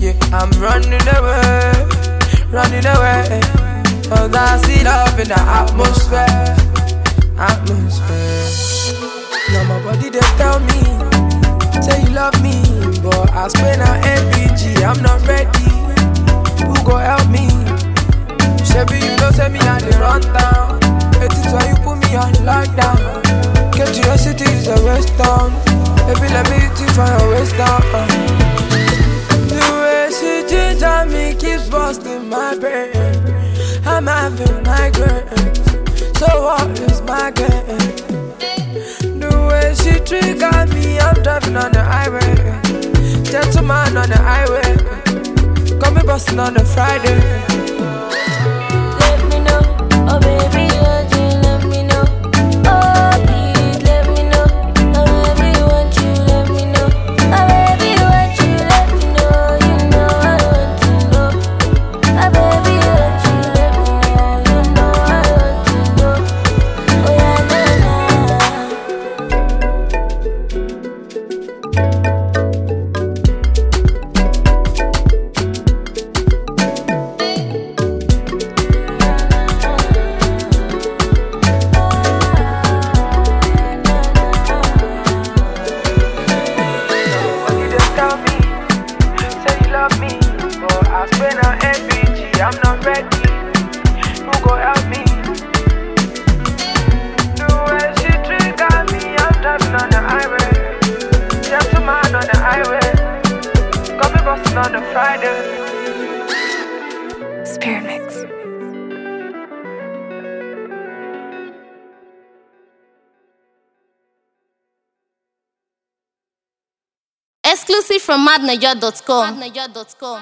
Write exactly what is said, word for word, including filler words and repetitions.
yeah, I'm running away, running away. Cause I see love in the atmosphere, atmosphere. Now my body they tell me, say you love me, but I spend on M P G, I'm not ready. Who go help me? Shabby, you know, say me and the run down. It's why you put me on lockdown. Get to your city, is a waste town. Baby, let me hit you for your waist down. Uh. The way she ginger me keeps busting my brain. I'm having migraines, so what is my game? The way she trigger me, I'm driving on the highway. Gentleman on the highway, got me busting on the Friday. Let me know, oh baby, want you, let me know. Oh please, let me know. Oh baby, want you, let me know. Oh baby, want you, let me know. You know I want to know. Oh baby, want you, let me know. You know I want to know. Oh yeah, nah, nah. I'm not ready. Who go help me? The way she trigger me, I'm driving on the highway. Gentleman on the highway, got me busting on the Friday. Spirit Mix. Exclusive from madniger dot com.